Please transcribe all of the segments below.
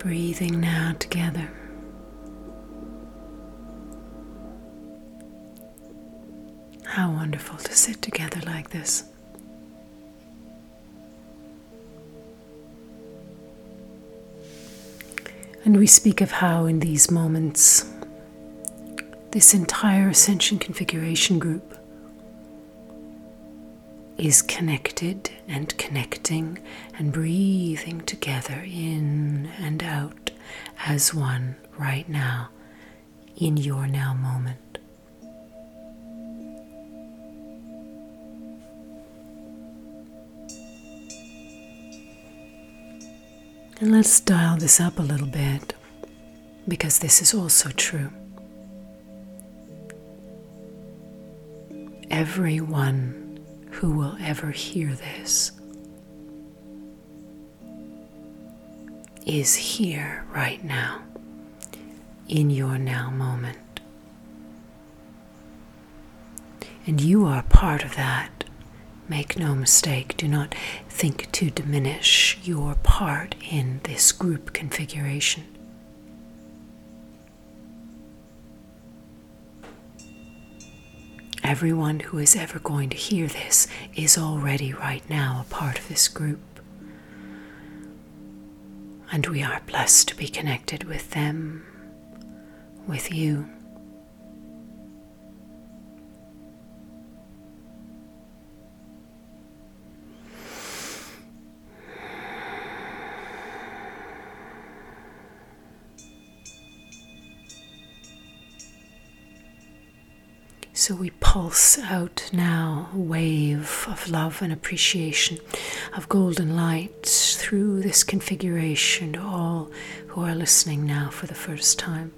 Breathing now together. How wonderful to sit together like this. And we speak of how in these moments, this entire Ascension Configuration group is connected and connecting and breathing together in and out as one right now, in your now moment. And let's dial this up a little bit, because this is also true. Everyone who will ever hear this is here right now, in your now moment. And you are part of that. Make no mistake, do not think to diminish your part in this group configuration. Everyone who is ever going to hear this is already right now a part of this group. And we are blessed to be connected with them, with you. So we pulse out now a wave of love and appreciation, of golden light through this configuration to all who are listening now for the first time.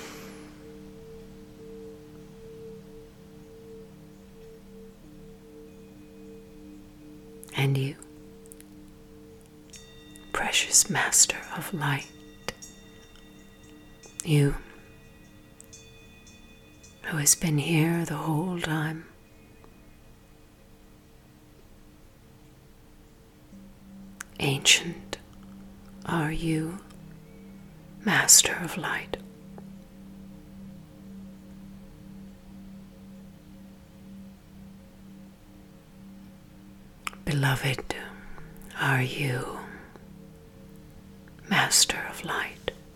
And you, precious master of light, you who has been here the whole time. Ancient are you, master of light. Beloved are you, master of light.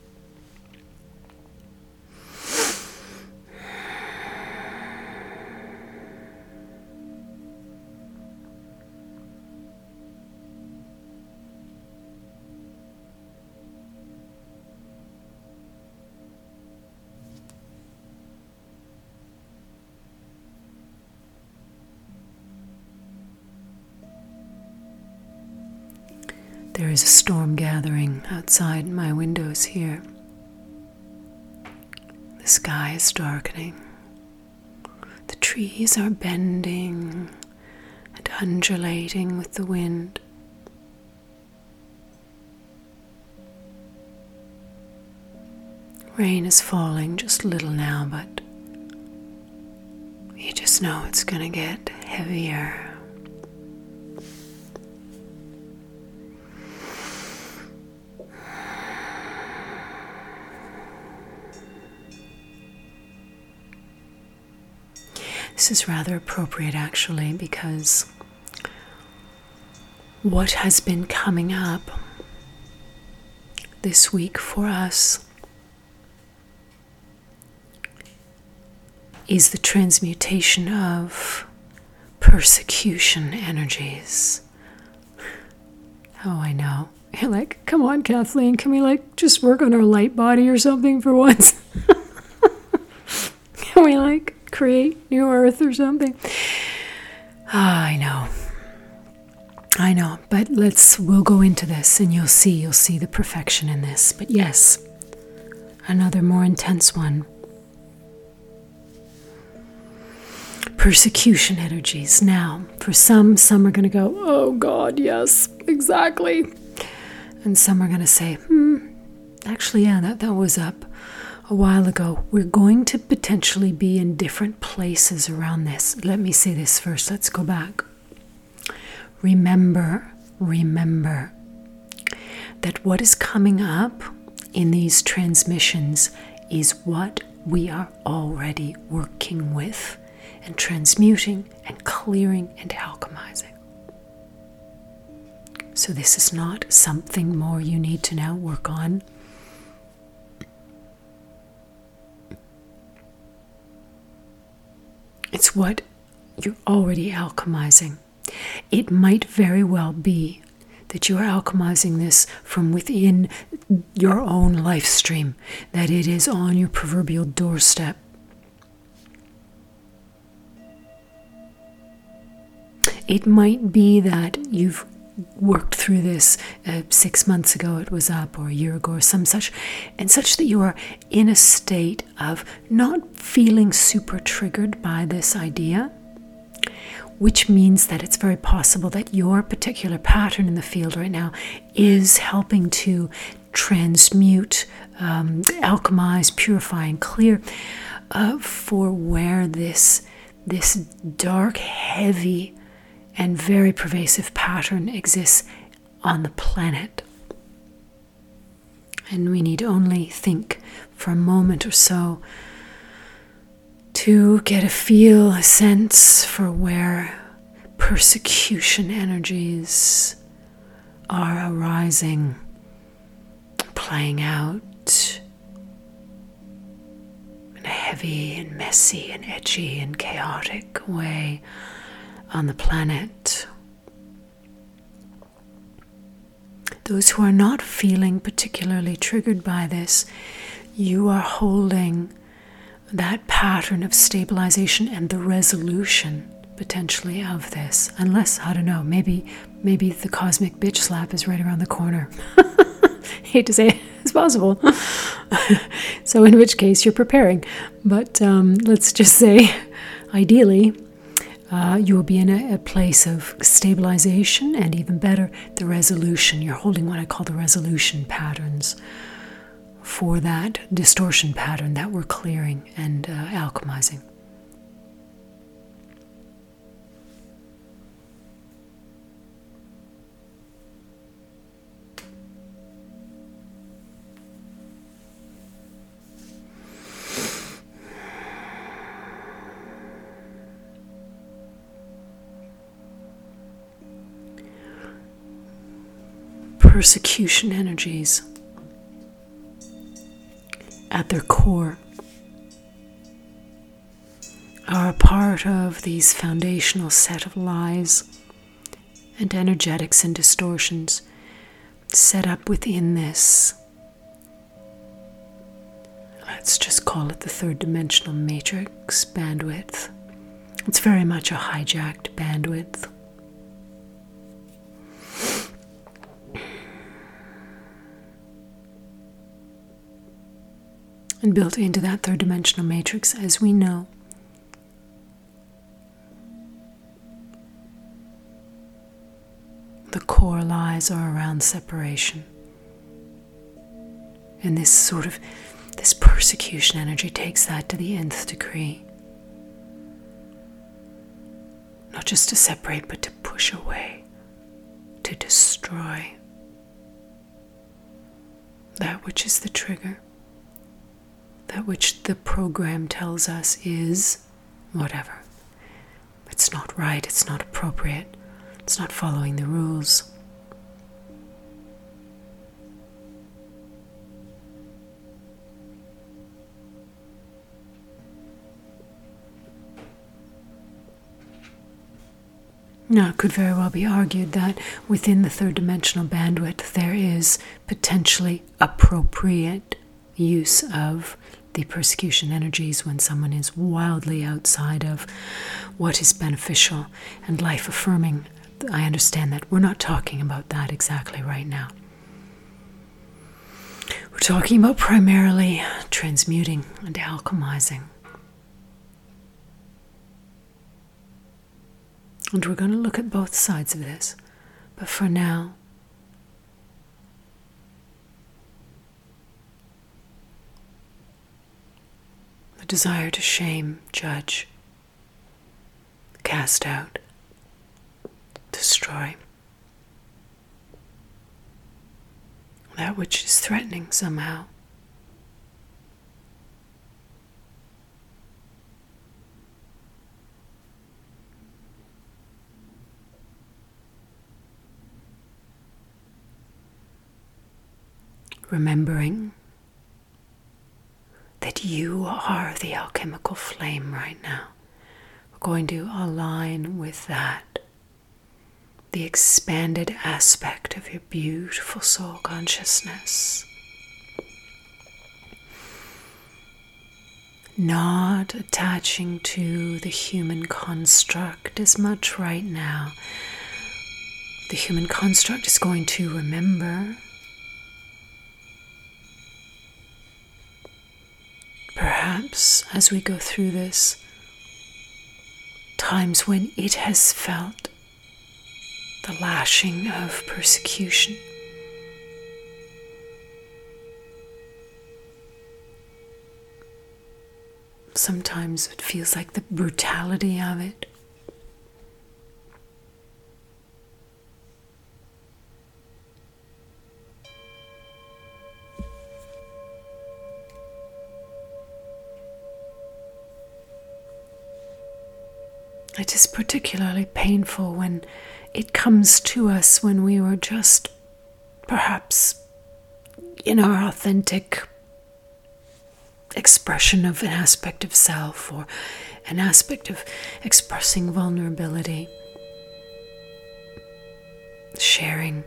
There is a storm gathering outside my windows here. The sky is darkening. The trees are bending and undulating with the wind. Rain is falling just a little now, but you just know it's going to get heavier. This is rather appropriate actually, because what has been coming up this week for us is the transmutation of persecution energies. Oh, I know. You're like, come on, Kathleen, can we just work on our light body or something for once? Can we create new earth or something? I know, but we'll go into this and you'll see the perfection in this. But yes, another more intense one. Persecution energies. Now, for some are going to go, oh God, yes, exactly. And some are going to say, actually, yeah, that was up a while ago. We're going to potentially be in different places around this. Let me say this first. Let's go back. Remember that what is coming up in these transmissions is what we are already working with and transmuting and clearing and alchemizing. So this is not something more you need to now work on. It's what you're already alchemizing. It might very well be that you are alchemizing this from within your own life stream, that it is on your proverbial doorstep. It might be that you've worked through this 6 months ago, it was up, or a year ago, or some such, and such that you are in a state of not feeling super triggered by this idea, which means that it's very possible that your particular pattern in the field right now is helping to transmute, alchemize, purify, and clear for where this dark, heavy, and very pervasive pattern exists on the planet. And we need only think for a moment or so to get a feel, a sense for where persecution energies are arising, playing out in a heavy and messy and edgy and chaotic way on the planet. Those who are not feeling particularly triggered by this, you are holding that pattern of stabilization and the resolution potentially of this. Unless, I don't know, maybe the cosmic bitch slap is right around the corner. Hate to say it, it's possible. So in which case you're preparing. But let's just say, ideally, you will be in a place of stabilization, and even better, the resolution. You're holding what I call the resolution patterns for that distortion pattern that we're clearing and alchemizing. Persecution energies at their core are a part of these foundational set of lies and energetics and distortions set up within this, let's just call it the third dimensional matrix bandwidth. It's very much a hijacked bandwidth. And built into that third dimensional matrix, as we know, the core lies are around separation. And this persecution energy takes that to the nth degree. Not just to separate, but to push away, to destroy that which is the trigger. That which the program tells us is whatever. It's not right, it's not appropriate, it's not following the rules. Now, it could very well be argued that within the third dimensional bandwidth there is potentially appropriate use of the persecution energies when someone is wildly outside of what is beneficial and life affirming. I understand that. We're not talking about that exactly right now. We're talking about primarily transmuting and alchemizing. And we're going to look at both sides of this. But for now, the desire to shame, judge, cast out, destroy, that which is threatening somehow. Remembering that you are the alchemical flame right now. We're going to align with that, the expanded aspect of your beautiful soul consciousness. Not attaching to the human construct as much right now. The human construct is going to remember. Perhaps as we go through this, times when it has felt the lashing of persecution. Sometimes it feels like the brutality of it. It is particularly painful when it comes to us when we were just perhaps in our authentic expression of an aspect of self or an aspect of expressing vulnerability, sharing.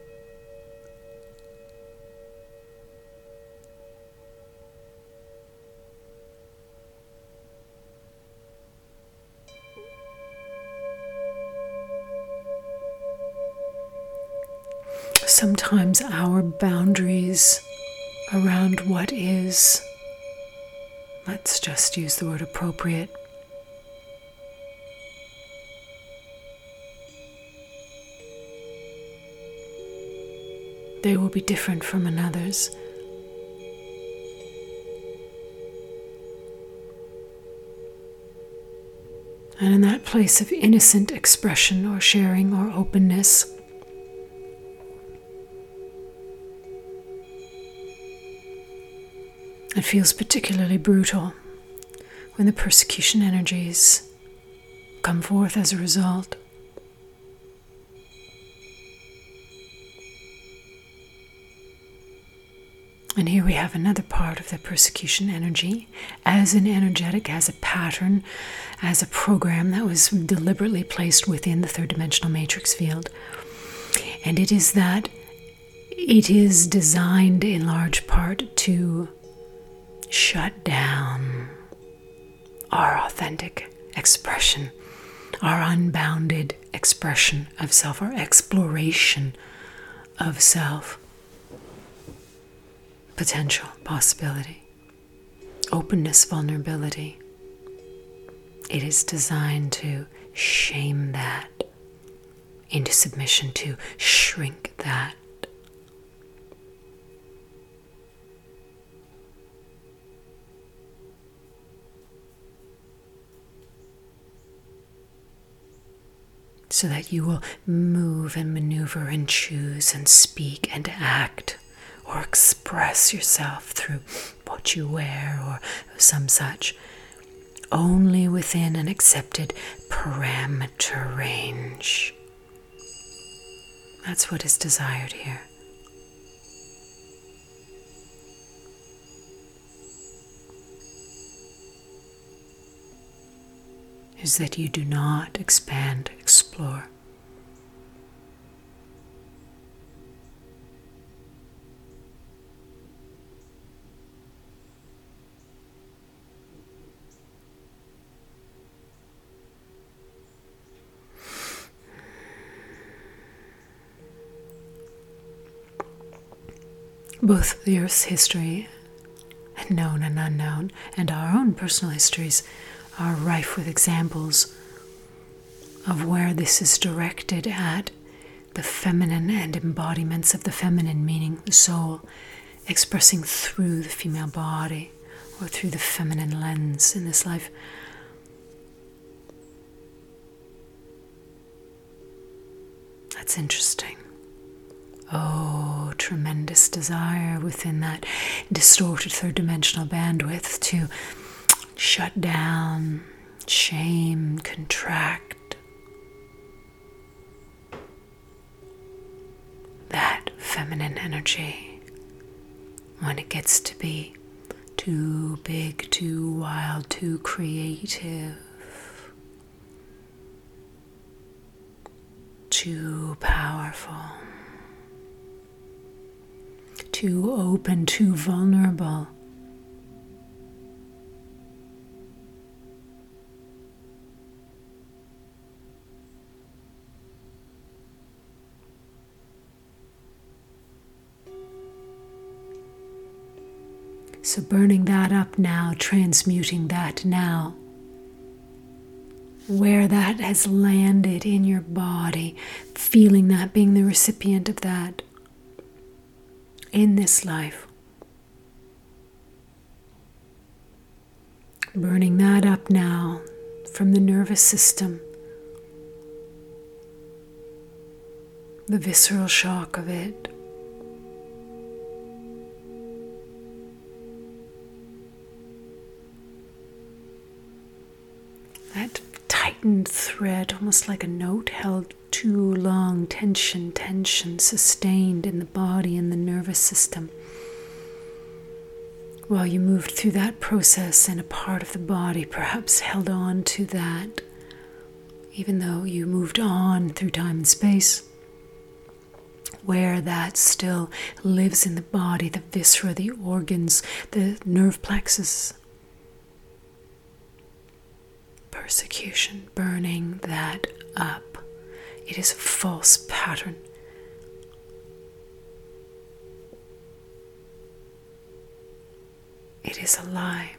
Sometimes our boundaries around what is, let's just use the word appropriate, they will be different from another's. And in that place of innocent expression or sharing or openness, it feels particularly brutal when the persecution energies come forth as a result. And here we have another part of the persecution energy as an energetic, as a pattern, as a program that was deliberately placed within the third dimensional matrix field. And it is that it is designed in large part to shut down our authentic expression, our unbounded expression of self, our exploration of self, potential, possibility, openness, vulnerability. It is designed to shame that into submission, to shrink that. So that you will move and maneuver and choose and speak and act or express yourself through what you wear or some such, only within an accepted parameter range. That's what is desired here. Is that you do not expand, explore. Both the Earth's history, known and unknown, and our own personal histories are rife with examples of where this is directed at the feminine and embodiments of the feminine, meaning the soul, expressing through the female body or through the feminine lens in this life. That's interesting. Oh, tremendous desire within that distorted third dimensional bandwidth to shut down, shame, contract. That feminine energy, when it gets to be too big, too wild, too creative, too powerful, too open, too vulnerable. So burning that up now, transmuting that now, where that has landed in your body, feeling that, being the recipient of that in this life. Burning that up now from the nervous system, the visceral shock of it. That tightened thread, almost like a note held too long, tension, sustained in the body and the nervous system. While you moved through that process, and a part of the body perhaps held on to that, even though you moved on through time and space, where that still lives in the body, the viscera, the organs, the nerve plexus. Persecution, burning that up. It is a false pattern. It is a lie.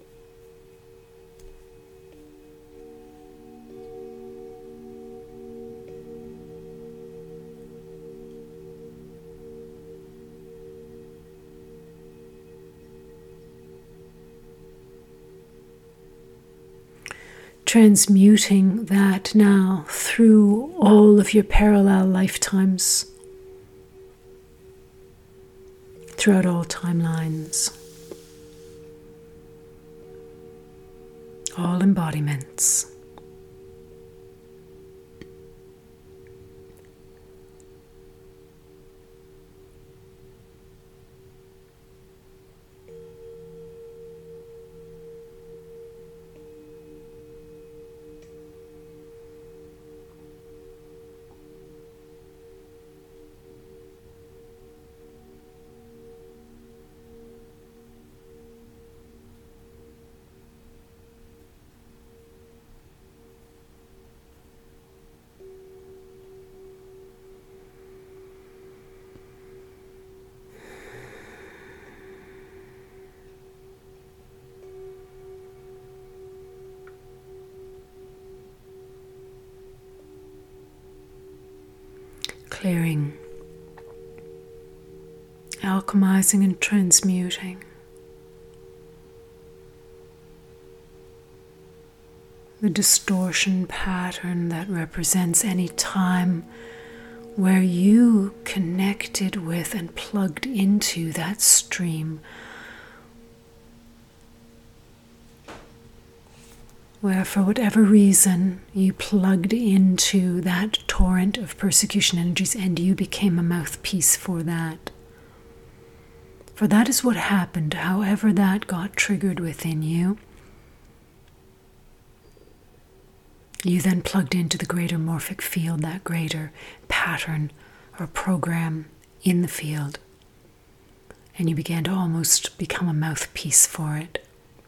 Transmuting that now through all of your parallel lifetimes, throughout all timelines, all embodiments. Clearing, alchemizing and transmuting the distortion pattern that represents any time where you connected with and plugged into that stream, where for whatever reason you plugged into that torrent of persecution energies and you became a mouthpiece for that. For that is what happened, however that got triggered within you. You then plugged into the greater morphic field, that greater pattern or program in the field, and you began to almost become a mouthpiece for it.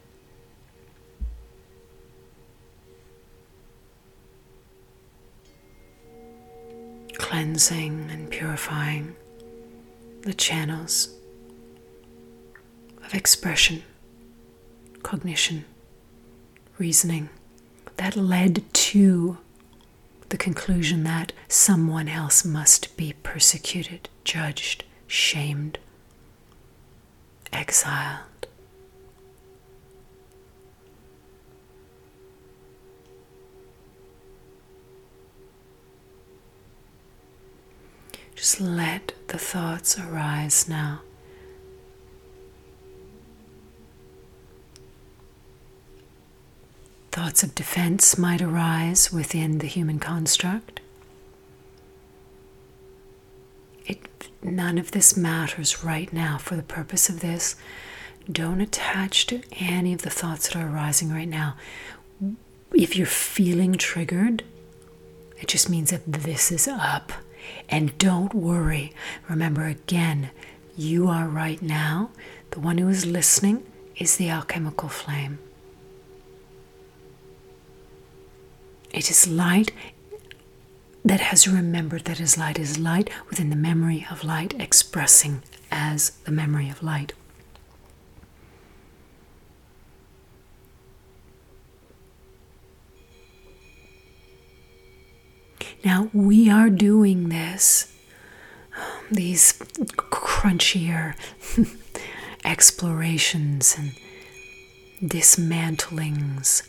Cleansing and purifying the channels of expression, cognition, reasoning that led to the conclusion that someone else must be persecuted, judged, shamed, exiled. Just let the thoughts arise now. Thoughts of defense might arise within the human construct. None of this matters right now. For the purpose of this, don't attach to any of the thoughts that are arising right now. If you're feeling triggered, it just means that this is up. And don't worry. Remember again, you are right now. The one who is listening is the alchemical flame. It is light that has remembered that his light is light within the memory of light, expressing as the memory of light. Now we are doing this, these crunchier explorations and dismantlings.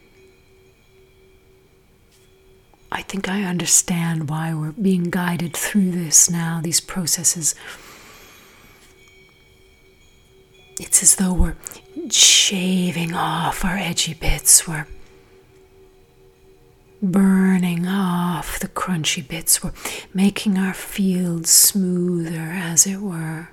I think I understand why we're being guided through this now, these processes. It's as though we're shaving off our edgy bits. We're burning off the crunchy bits. We're making our fields smoother, as it were,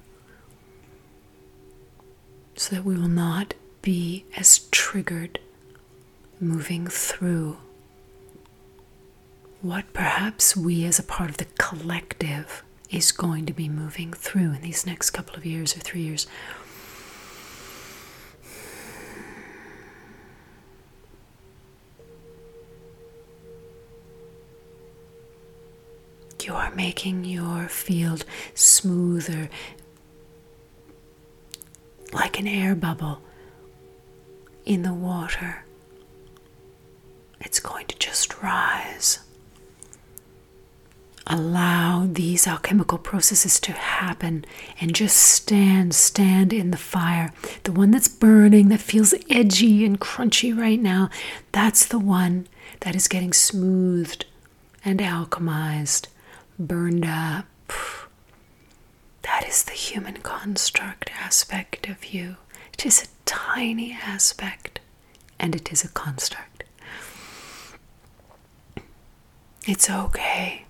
so that we will not be as triggered moving through what perhaps we as a part of the collective is going to be moving through in these next couple of years or 3 years. You are making your field smoother, like an air bubble in the water. It's going to just rise. Allow these alchemical processes to happen and just stand in the fire. The one that's burning, that feels edgy and crunchy right now, that's the one that is getting smoothed and alchemized, burned up. That is the human construct aspect of you. It is a tiny aspect, and it is a construct. It's okay.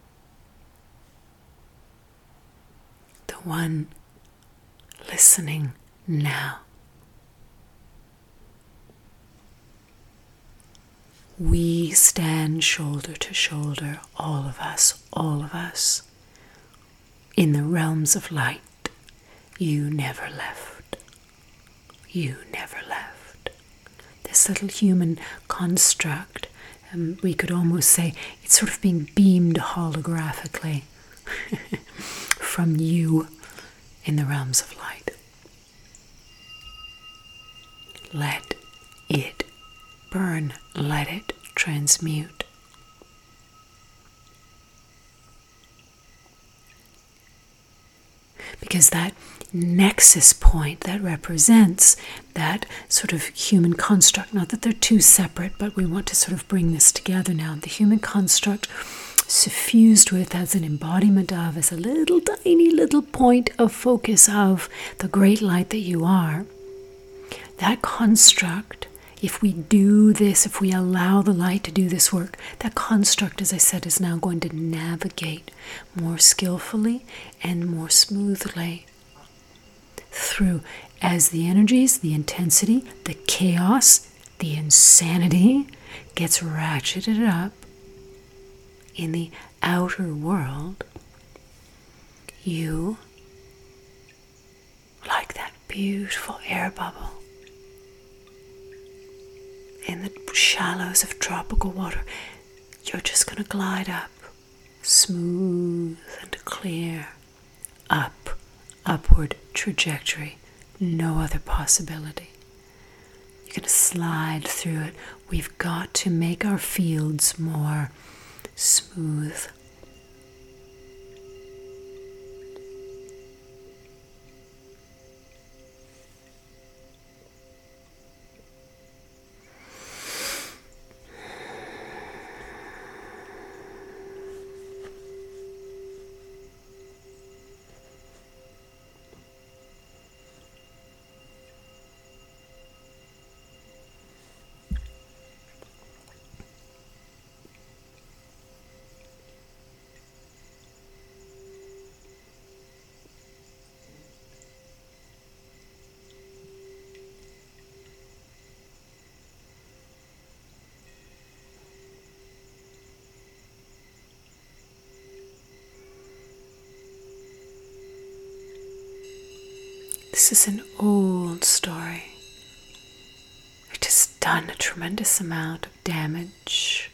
The one listening now. We stand shoulder to shoulder, all of us, in the realms of light. You never left. You never left. This little human construct, we could almost say it's sort of being beamed holographically from you in the realms of light. Let it burn. Let it transmute. Because that nexus point that represents that sort of human construct, not that they're two separate, but we want to sort of bring this together now. The human construct suffused with, as an embodiment of, as a little tiny little point of focus of the great light that you are. That construct, if we do this, if we allow the light to do this work, that construct, as I said, is now going to navigate more skillfully and more smoothly through as the energies, the intensity, the chaos, the insanity gets ratcheted up in the outer world. You, like that beautiful air bubble in the shallows of tropical water, you're just going to glide up, smooth and clear, upward trajectory, no other possibility. You're going to slide through it. We've got to make our fields more smooth. This is an old story. It has done a tremendous amount of damage.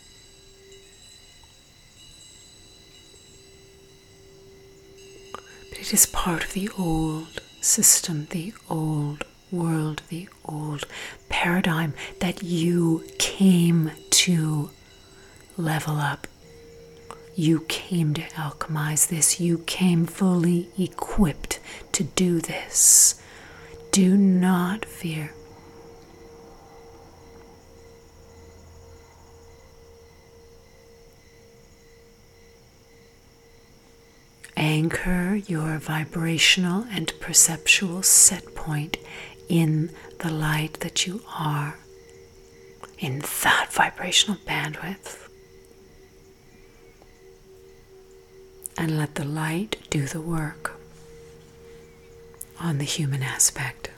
But it is part of the old system, the old world, the old paradigm that you came to level up. You came to alchemize this. You came fully equipped to do this. Do not fear. Anchor your vibrational and perceptual set point in the light that you are, in that vibrational bandwidth. And let the light do the work on the human aspect.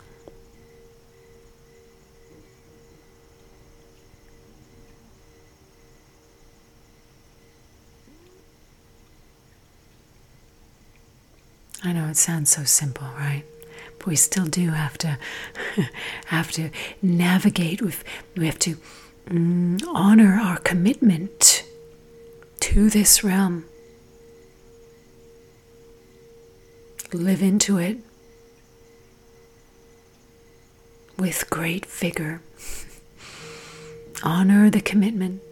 I know it sounds so simple, right? But we still do have to navigate. We have to honor our commitment to this realm. Live into it with great vigor. Honor the commitment.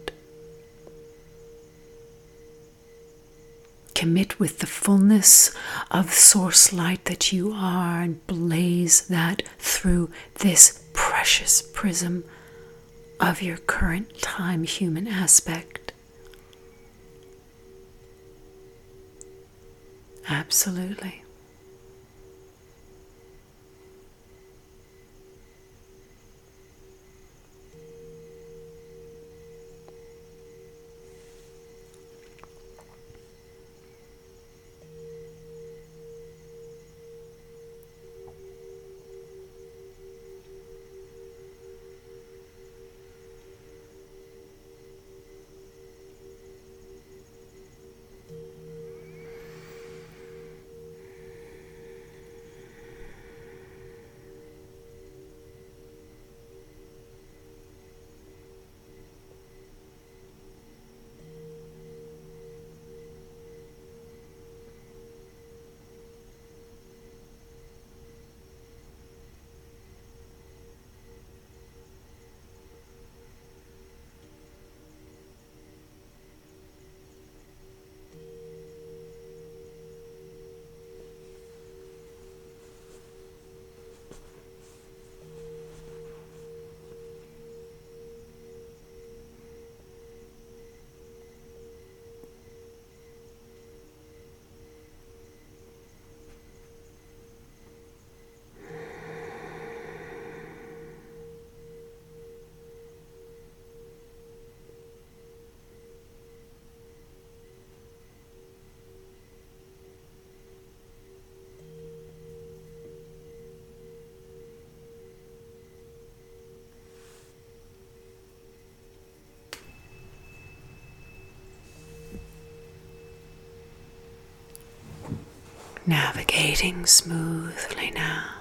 Commit with the fullness of source light that you are and blaze that through this precious prism of your current time human aspect. Absolutely. Navigating smoothly now.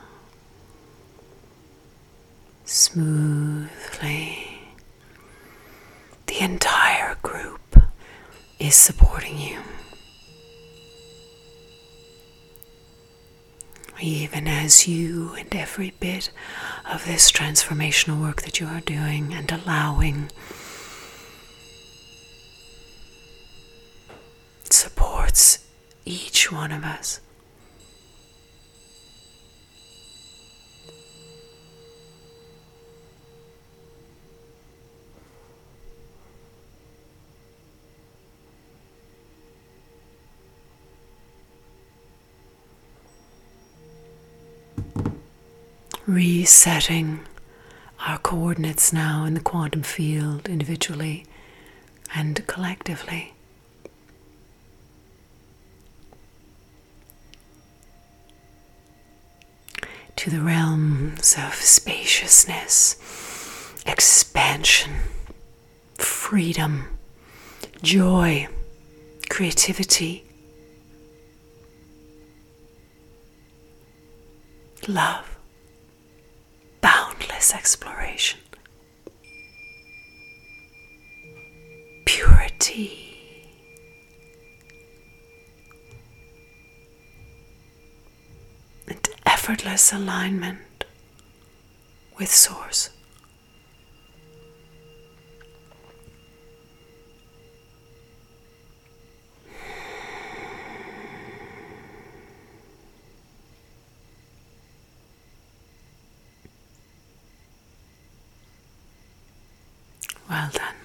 Smoothly. The entire group is supporting you. Even as you and every bit of this transformational work that you are doing and allowing supports each one of us. Resetting our coordinates now in the quantum field individually and collectively. To the realms of spaciousness, expansion, freedom, joy, creativity, love, boundless exploration, purity, and effortless alignment with Source. Well done.